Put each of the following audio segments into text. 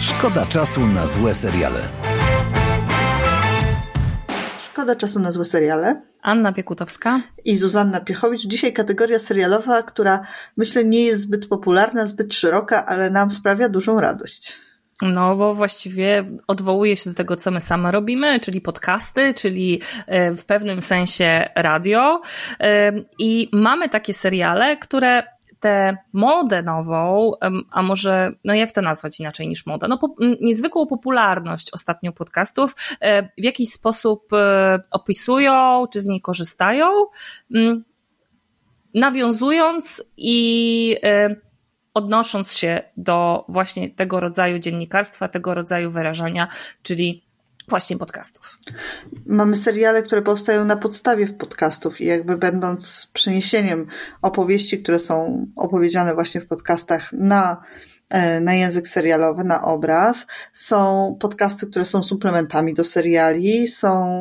Szkoda czasu na złe seriale. Szkoda czasu na złe seriale. Anna Piekutowska I Zuzanna Piechowicz. Dzisiaj kategoria serialowa, która myślę nie jest zbyt popularna, zbyt szeroka, ale nam sprawia dużą radość. No, bo właściwie odwołuje się do tego, co my same robimy, czyli podcasty, czyli w pewnym sensie radio. I mamy takie seriale, które tę modę nową, a może, no jak to nazwać inaczej niż moda, no niezwykłą popularność ostatnio podcastów w jakiś sposób opisują, czy z niej korzystają, nawiązując i odnosząc się do właśnie tego rodzaju dziennikarstwa, tego rodzaju wyrażania, czyli właśnie podcastów. Mamy seriale, które powstają na podstawie podcastów i jakby będąc przeniesieniem opowieści, które są opowiedziane właśnie w podcastach na język serialowy, na obraz. Są podcasty, które są suplementami do seriali, są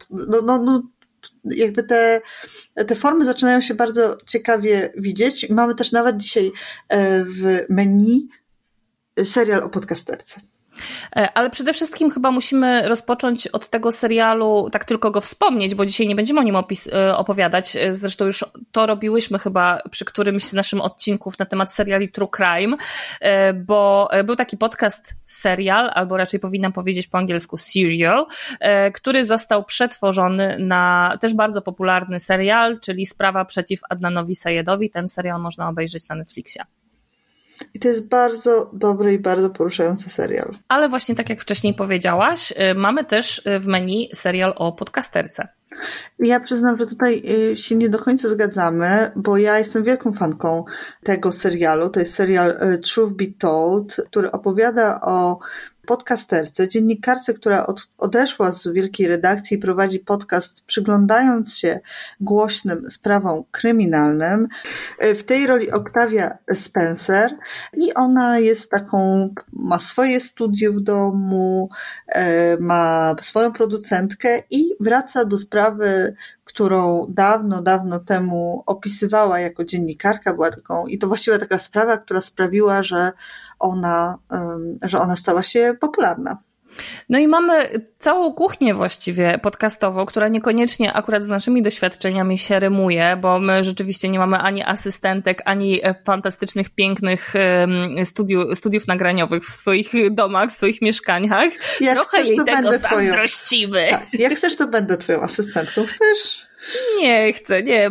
jakby te formy zaczynają się bardzo ciekawie widzieć. Mamy też nawet dzisiaj w menu serial o podcasterce. Ale przede wszystkim chyba musimy rozpocząć od tego serialu, tak tylko go wspomnieć, bo dzisiaj nie będziemy o nim opowiadać. Zresztą już to robiłyśmy chyba przy którymś z naszych odcinków na temat seriali True Crime, bo był taki podcast serial, albo raczej powinnam powiedzieć po angielsku serial, który został przetworzony na też bardzo popularny serial, czyli Sprawa przeciw Adnanowi Sajedowi. Ten serial można obejrzeć na Netflixie. I to jest bardzo dobry i bardzo poruszający serial. Ale właśnie tak jak wcześniej powiedziałaś, mamy też w menu serial o podcasterce. Ja przyznam, że tutaj się nie do końca zgadzamy, bo ja jestem wielką fanką tego serialu. To jest serial Truth Be Told, który opowiada o podcasterce, dziennikarce, która odeszła z wielkiej redakcji i prowadzi podcast, przyglądając się głośnym sprawom kryminalnym. W tej roli Octavia Spencer i ona jest taką, ma swoje studio w domu, ma swoją producentkę i wraca do sprawy, którą dawno temu opisywała jako dziennikarka, była taką, i to właściwie taka sprawa, która sprawiła, że ona stała się popularna. No i mamy całą kuchnię właściwie podcastową, która niekoniecznie akurat z naszymi doświadczeniami się rymuje, bo my rzeczywiście nie mamy ani asystentek, ani fantastycznych, pięknych studiów nagraniowych w swoich domach, w swoich mieszkaniach. Jak trochę chcesz, jej to tego będę zazdrościmy. Tak, jak chcesz, to będę twoją asystentką. Chcesz? Nie chcę, nie.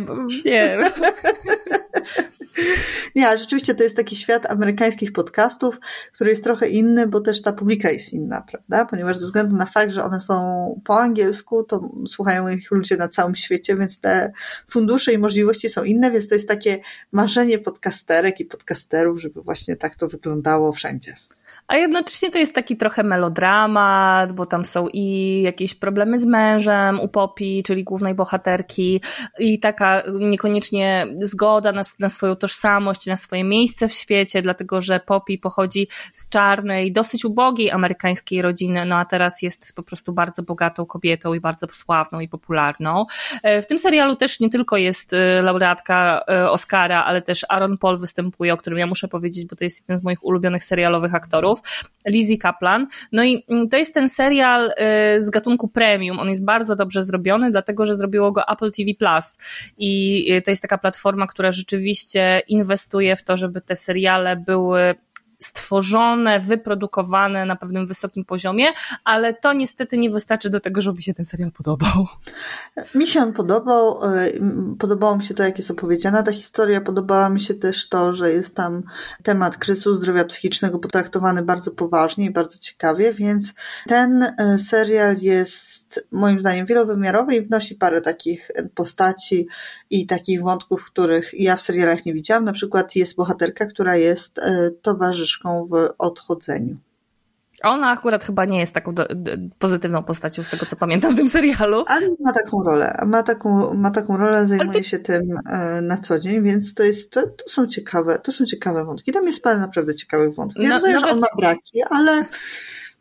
Nie, ale rzeczywiście to jest taki świat amerykańskich podcastów, który jest trochę inny, bo też ta publika jest inna, prawda? Ponieważ ze względu na fakt, że one są po angielsku, to słuchają ich ludzie na całym świecie, więc te fundusze i możliwości są inne, więc to jest takie marzenie podcasterek i podcasterów, żeby właśnie tak to wyglądało wszędzie. A jednocześnie to jest taki trochę melodramat, bo tam są i jakieś problemy z mężem u Poppy, czyli głównej bohaterki, i taka niekoniecznie zgoda na swoją tożsamość, na swoje miejsce w świecie, dlatego że Poppy pochodzi z czarnej, dosyć ubogiej amerykańskiej rodziny, no a teraz jest po prostu bardzo bogatą kobietą i bardzo sławną i popularną. W tym serialu też nie tylko jest laureatka Oscara, ale też Aaron Paul występuje, o którym ja muszę powiedzieć, bo to jest jeden z moich ulubionych serialowych aktorów. Lizzie Kaplan. No i to jest ten serial z gatunku premium. On jest bardzo dobrze zrobiony, dlatego że zrobiło go Apple TV+. I to jest taka platforma, która rzeczywiście inwestuje w to, żeby te seriale były stworzone, wyprodukowane na pewnym wysokim poziomie, ale to niestety nie wystarczy do tego, żeby mi się ten serial podobał. Mi się on podobał. Podobało mi się to, jak jest opowiedziana ta historia. Podobało mi się też to, że jest tam temat kryzysu zdrowia psychicznego potraktowany bardzo poważnie i bardzo ciekawie, więc ten serial jest moim zdaniem wielowymiarowy i wnosi parę takich postaci i takich wątków, których ja w serialach nie widziałam. Na przykład jest bohaterka, która jest towarzyszką w Odchodzeniu. Ona akurat chyba nie jest taką pozytywną postacią, z tego co pamiętam w tym serialu. Ale ma taką rolę. Ma taką rolę, zajmuje się tym na co dzień, więc to są ciekawe wątki. Tam jest parę naprawdę ciekawych wątków. Ja rozumiem, że on ma braki,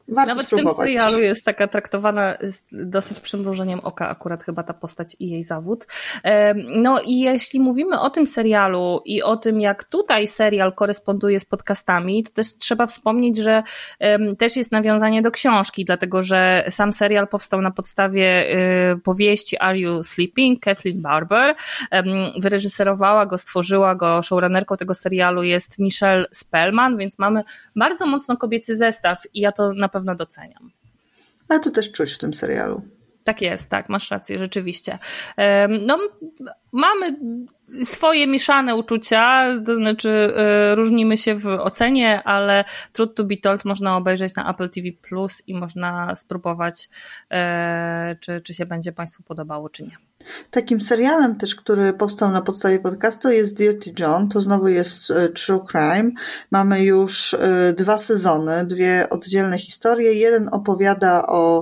Warto Nawet spróbować. w tym serialu jest taka traktowana z dosyć przymrużeniem oka akurat chyba ta postać i jej zawód. No i jeśli mówimy o tym serialu i o tym, jak tutaj serial koresponduje z podcastami, to też trzeba wspomnieć, że też jest nawiązanie do książki, dlatego że sam serial powstał na podstawie powieści Are You Sleeping? Kathleen Barber. Wyreżyserowała go, stworzyła go, showrunnerką tego serialu jest Nichelle Spellman, więc mamy bardzo mocno kobiecy zestaw i ja to na pewno doceniam. Ale to też czuć w tym serialu. Tak jest, tak, masz rację, rzeczywiście. No, mamy swoje mieszane uczucia, to znaczy różnimy się w ocenie, ale Truth to be Told można obejrzeć na Apple TV Plus i można spróbować, czy się będzie Państwu podobało, czy nie. Takim serialem też, który powstał na podstawie podcastu jest Dirty John, to znowu jest True Crime. Mamy już 2 sezony, 2 oddzielne historie. Jeden opowiada o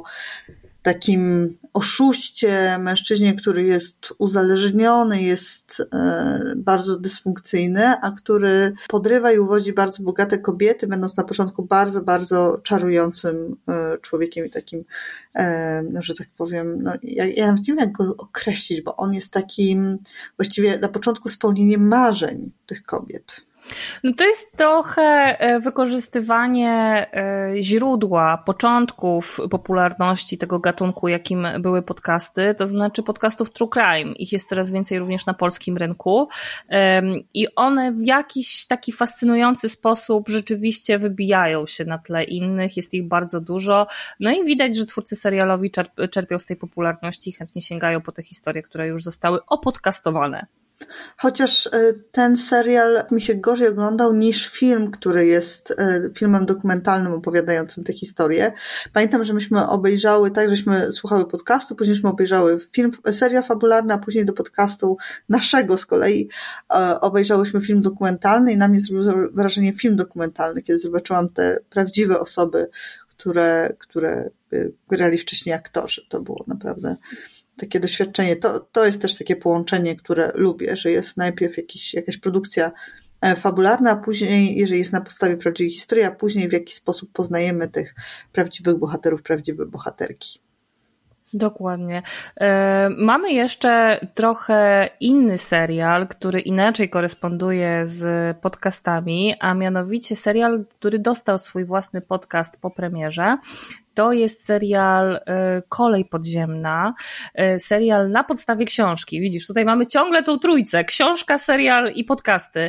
takim oszuście, mężczyźnie, który jest uzależniony, jest bardzo dysfunkcyjny, a który podrywa i uwodzi bardzo bogate kobiety, będąc na początku bardzo, bardzo czarującym człowiekiem i takim, no, że tak powiem, no, ja nawet nie wiem, jak go określić, bo on jest takim właściwie na początku spełnieniem marzeń tych kobiet. No to jest trochę wykorzystywanie źródła, początków popularności tego gatunku, jakim były podcasty, to znaczy podcastów True Crime. Ich jest coraz więcej również na polskim rynku i one w jakiś taki fascynujący sposób rzeczywiście wybijają się na tle innych, jest ich bardzo dużo, no i widać, że twórcy serialowi czerpią z tej popularności i chętnie sięgają po te historie, które już zostały opodcastowane. Chociaż ten serial mi się gorzej oglądał niż film, który jest filmem dokumentalnym opowiadającym tę historię. Pamiętam, że myśmy obejrzały, tak, żeśmy słuchały podcastu, późniejśmy obejrzały serial fabularny, a później do podcastu naszego z kolei obejrzałyśmy film dokumentalny i na mnie zrobił wrażenie film dokumentalny, kiedy zobaczyłam te prawdziwe osoby, które grali wcześniej aktorzy. To było naprawdę takie doświadczenie. To jest też takie połączenie, które lubię, że jest najpierw jakaś produkcja fabularna, a później, jeżeli jest na podstawie prawdziwej historii, a później w jakiś sposób poznajemy tych prawdziwych bohaterów, prawdziwe bohaterki. Dokładnie. Mamy jeszcze trochę inny serial, który inaczej koresponduje z podcastami, a mianowicie serial, który dostał swój własny podcast po premierze. To jest serial Kolej Podziemna, serial na podstawie książki. Widzisz, tutaj mamy ciągle tą trójcę, książka, serial i podcasty.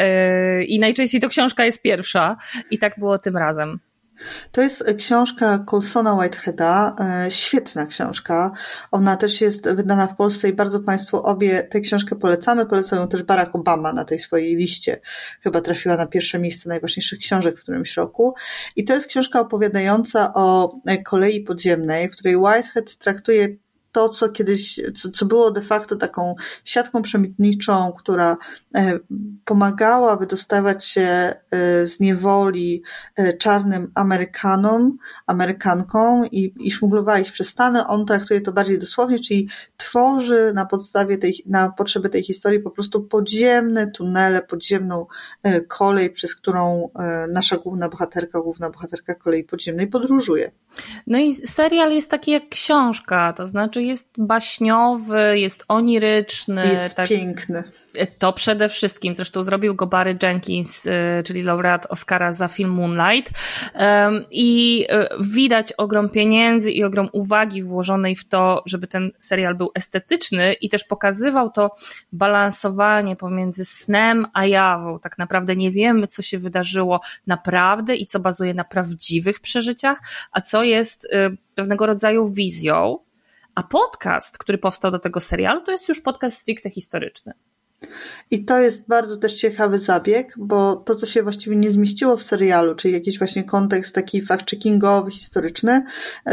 I najczęściej to książka jest pierwsza i tak było tym razem. To jest książka Colsona Whiteheada, świetna książka. Ona też jest wydana w Polsce i bardzo Państwu obie tę książkę polecamy. Polecał ją też Barack Obama na tej swojej liście. Chyba trafiła na pierwsze miejsce najważniejszych książek w którymś roku. I to jest książka opowiadająca o kolei podziemnej, w której Whitehead traktuje to, co kiedyś, co było de facto taką siatką przemytniczą, która pomagała wydostawać się z niewoli czarnym Amerykankom i szmuglowała ich przez Stany. On traktuje to bardziej dosłownie, czyli tworzy na potrzeby tej historii po prostu podziemne tunele, podziemną kolej, przez którą nasza główna bohaterka kolei podziemnej podróżuje. No i serial jest taki jak książka, to znaczy jest baśniowy, jest oniryczny. Jest piękny. To przede wszystkim, zresztą zrobił go Barry Jenkins, czyli laureat Oscara za film Moonlight i widać ogrom pieniędzy i ogrom uwagi włożonej w to, żeby ten serial był estetyczny i też pokazywał to balansowanie pomiędzy snem a jawą. Tak naprawdę nie wiemy, co się wydarzyło naprawdę i co bazuje na prawdziwych przeżyciach, a co jest pewnego rodzaju wizją. A podcast, który powstał do tego serialu, to jest już podcast stricte historyczny. I to jest bardzo też ciekawy zabieg, bo to, co się właściwie nie zmieściło w serialu, czyli jakiś właśnie kontekst taki fact-checkingowy, historyczny,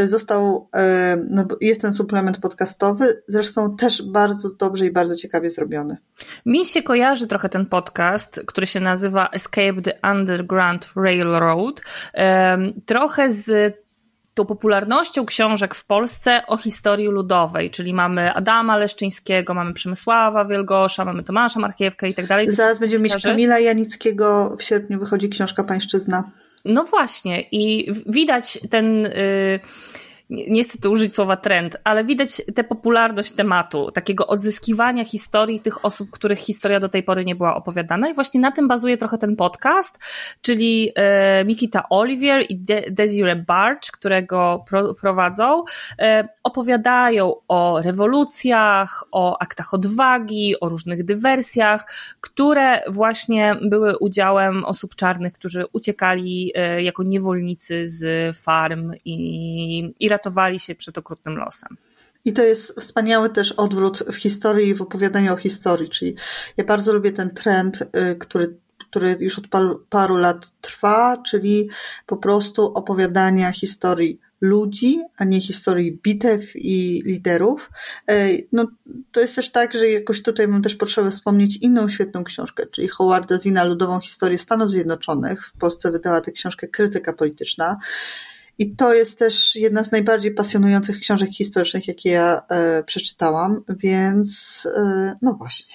jest ten suplement podcastowy, zresztą też bardzo dobrze i bardzo ciekawie zrobiony. Mi się kojarzy trochę ten podcast, który się nazywa Escape the Underground Railroad, trochę z tą popularnością książek w Polsce o historii ludowej, czyli mamy Adama Leszczyńskiego, mamy Przemysława Wielgosza, mamy Tomasza Markiewkę i tak dalej. Zaraz będziemy mieć Kamila Janickiego, w sierpniu wychodzi książka Pańszczyzna. No właśnie i widać ten... nie chcę tu użyć słowa trend, ale widać tę popularność tematu, takiego odzyskiwania historii tych osób, których historia do tej pory nie była opowiadana i właśnie na tym bazuje trochę ten podcast, czyli Mikita Oliver i Desiree Barge, którego prowadzą, opowiadają o rewolucjach, o aktach odwagi, o różnych dywersjach, które właśnie były udziałem osób czarnych, którzy uciekali jako niewolnicy z farm i ratowali się przed okrutnym losem. I to jest wspaniały też odwrót w historii i w opowiadaniu o historii, czyli ja bardzo lubię ten trend, który już od paru lat trwa, czyli po prostu opowiadania historii ludzi, a nie historii bitew i liderów. No, to jest też tak, że jakoś tutaj mam też potrzebę wspomnieć inną świetną książkę, czyli Howarda Zinna, Ludową historię Stanów Zjednoczonych. W Polsce wydała tę książkę Krytyka polityczna. I to jest też jedna z najbardziej pasjonujących książek historycznych, jakie ja przeczytałam, więc no właśnie.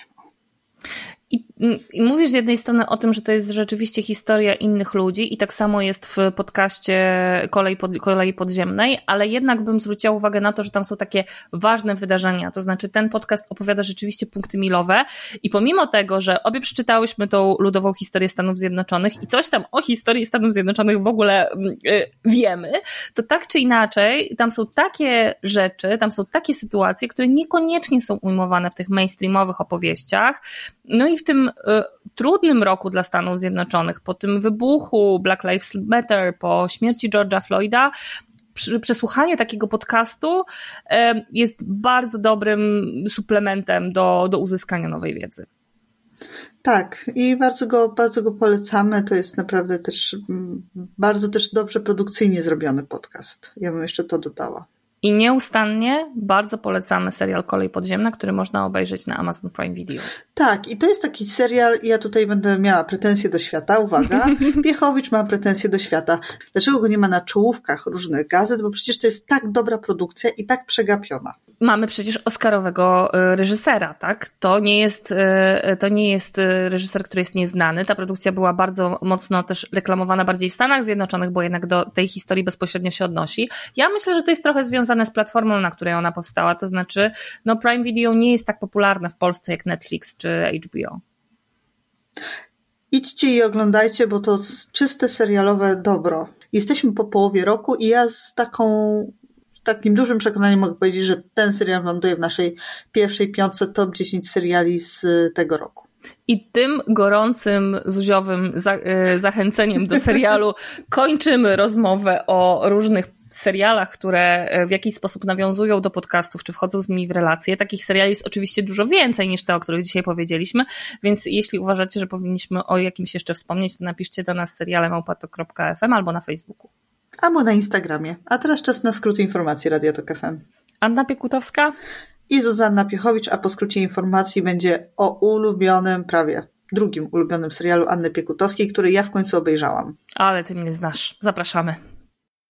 I mówisz z jednej strony o tym, że to jest rzeczywiście historia innych ludzi i tak samo jest w podcaście Kolei Podziemnej, ale jednak bym zwróciła uwagę na to, że tam są takie ważne wydarzenia, to znaczy ten podcast opowiada rzeczywiście punkty milowe i pomimo tego, że obie przeczytałyśmy tą ludową historię Stanów Zjednoczonych i coś tam o historii Stanów Zjednoczonych w ogóle wiemy, to tak czy inaczej tam są takie rzeczy, tam są takie sytuacje, które niekoniecznie są ujmowane w tych mainstreamowych opowieściach. No i w tym trudnym roku dla Stanów Zjednoczonych, po tym wybuchu Black Lives Matter, po śmierci George'a Floyda, przesłuchanie takiego podcastu jest bardzo dobrym suplementem do uzyskania nowej wiedzy. Tak, i bardzo go polecamy. To jest naprawdę też bardzo też dobrze produkcyjnie zrobiony podcast. Ja bym jeszcze to dodała. I nieustannie bardzo polecamy serial Kolej Podziemna, który można obejrzeć na Amazon Prime Video. Tak, i to jest taki serial, ja tutaj będę miała pretensje do świata, uwaga, Piechowicz ma pretensje do świata. Dlaczego go nie ma na czołówkach różnych gazet? Bo przecież to jest tak dobra produkcja i tak przegapiona. Mamy przecież oscarowego reżysera, tak? To nie jest reżyser, który jest nieznany. Ta produkcja była bardzo mocno też reklamowana bardziej w Stanach Zjednoczonych, bo jednak do tej historii bezpośrednio się odnosi. Ja myślę, że to jest trochę związane z platformą, na której ona powstała, to znaczy Prime Video nie jest tak popularne w Polsce jak Netflix czy HBO. Idźcie i oglądajcie, bo to czyste serialowe dobro. Jesteśmy po połowie roku i ja z takim dużym przekonaniem mogę powiedzieć, że ten serial ląduje w naszej pierwszej piątce top 10 seriali z tego roku. I tym gorącym, zuziowym zachęceniem do serialu kończymy rozmowę o różnych serialach, które w jakiś sposób nawiązują do podcastów, czy wchodzą z nimi w relacje. Takich seriali jest oczywiście dużo więcej niż te, o których dzisiaj powiedzieliśmy, więc jeśli uważacie, że powinniśmy o jakimś jeszcze wspomnieć, to napiszcie do nas seriale@tok.fm albo na Facebooku. Albo na Instagramie. A teraz czas na skrót informacji Radia Tok FM. Anna Piekutowska i Zuzanna Piechowicz, a po skrócie informacji będzie o drugim ulubionym serialu Anny Piekutowskiej, który ja w końcu obejrzałam. Ale ty mnie znasz. Zapraszamy.